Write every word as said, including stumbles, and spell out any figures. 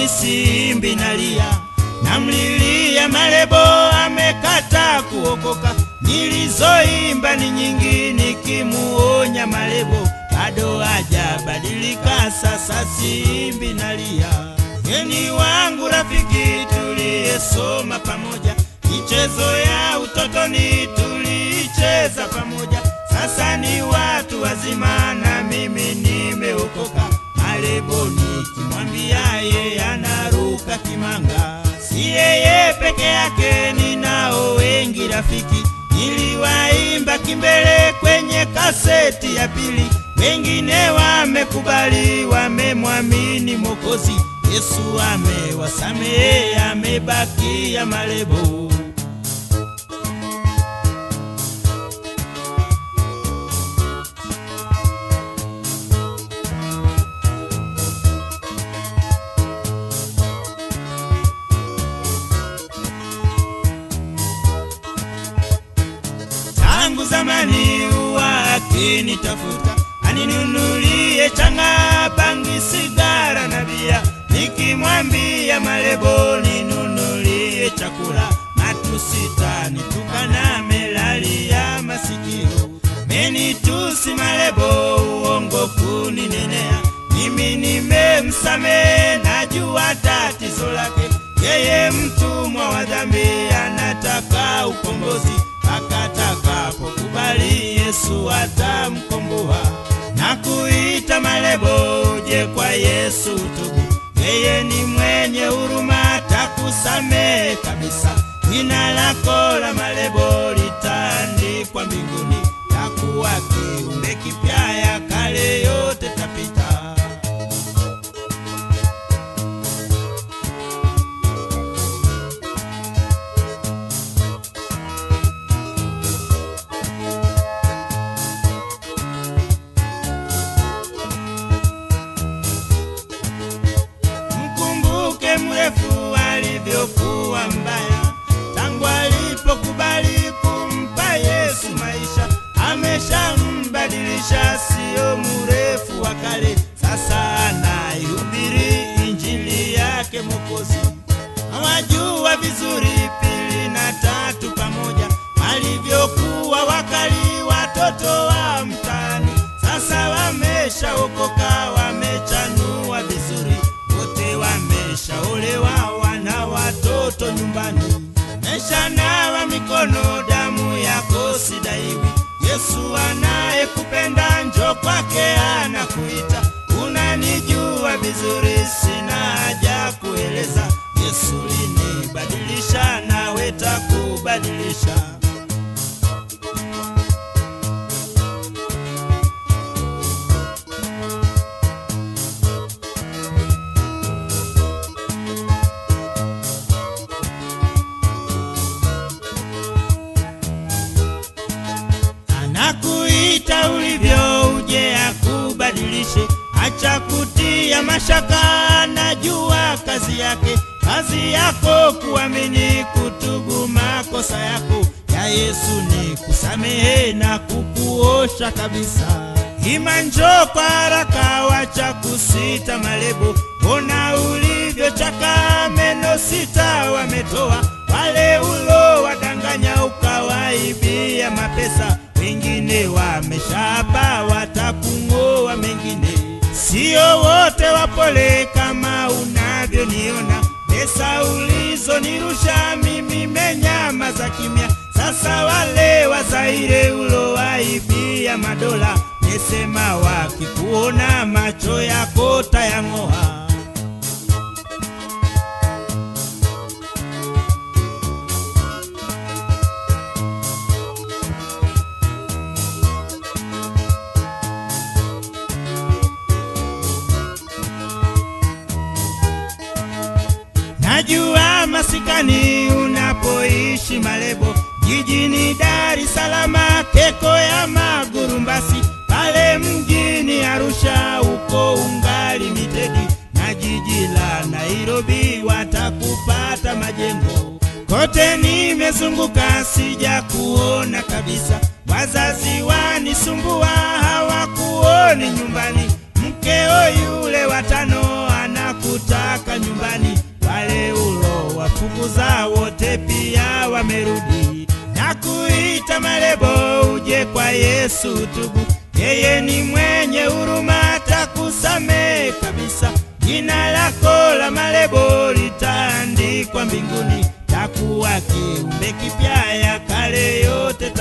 mimi simbi nalia, namlilia Malebo amekata kuokoka. Nilizoimba ni nyingi nikimuonya Malebo, bado hajabadilika, sasa simbi nalia. Geni wangu rafiki tuliyesoma pamoja, michezo ya utotoni tulicheza pamoja, sasa ni watu wazima na mimi nimeokoka. Malebo nikimwambia yeye anaruka kimanga. Si yeye peke yake, ninao wengi rafiki, niliwaimba kimbele kwenye kaseti ya pili. Wengine wamekubali, wamemwamini Mwokozi Yesu, amewasamehe, amebakia Malebo. Tangu zamani huwa akinitafuta, aninunulie changa, bangi, sigara na bia. Nikimwambia Malebo ninunulie chakula, matusita nitukana, melalia masikio. Menitusi Malebo, uongo kuninenea, mimi nimemsamehe, najua tatizo lake. Yeye mtumwa wa dhambi, anataka ukombozi, akatakapo-kubali Yesu atamkomboa. Na kuita Malebo, uje kwa Yesu tubu, yeye ni mwenye huruma, atakusamehe kabisa. Jina lako la Malebo litaandikwa mbinguni, takuwa kiumbe kipya, ya kale yote tapita. Mrefu alivyokuwa mbaya, tangu alipokubali kumpa Yesu maisha, ameshambadilisha, sio mrefu wa kale. Sasa anaihubiri injili yake Mwokozi. Hawajua vizuri pili na tatu pamoja, walivyokuwa wakali watoto wa mtaani. Sasa wameshaokoka, wamechanua vizuri, wote wameshaolewa, wana watoto nyumbani. Meshanawa mikono, damu yako sidaiwi. Yesu anayekupenda, njoo kwake anakuita. Unanijua vizuri, sina haja kueleza. Yesu linibadilisha, nawe takubadilisha. Anakuita ulivyo, uje akubadilishe. Acha kutia mashaka, najua kazi yake. Kazi yako kuamini, kutubu makosa yako. Ya Yesu ni kusamehe na kukuosha kabisa. Hima njoo kwa haraka, wacha kusita Malebo. Ona ulivyo chaka, meno sita wametoa. Wale ulo wadanganya, ukawaibia mapesa. Wengine wameshapa, watakung'oa mengine. Sio wote wapole kama unavyoniona. Pesa ulizonirusha mimi menyamaza kimya. Sasa wale Wazaire ulo waibia madola, nesema wakikuona macho yako tayang'oa. Najua masikani unapoishi Malebo, jijini Dar es Salaam, Keko ya Magurumbasi, pale mjini Arusha uko ungali mitedi, na jiji la Nairobi watakupata majengo. Kote nimezunguka, sija kuona kabisa. Wazazi wanisumbua, hawakuoni nyumbani. Mkeo yule watano anakutaka nyumbani. nakuita marebo, uje kwa Yesu tubu. Yeye ni mwenye huruma, atakusamehe kabisa. Jina lako la marebo litaandikwa mbinguni, takuwa kiumbe kipya, ya kale yote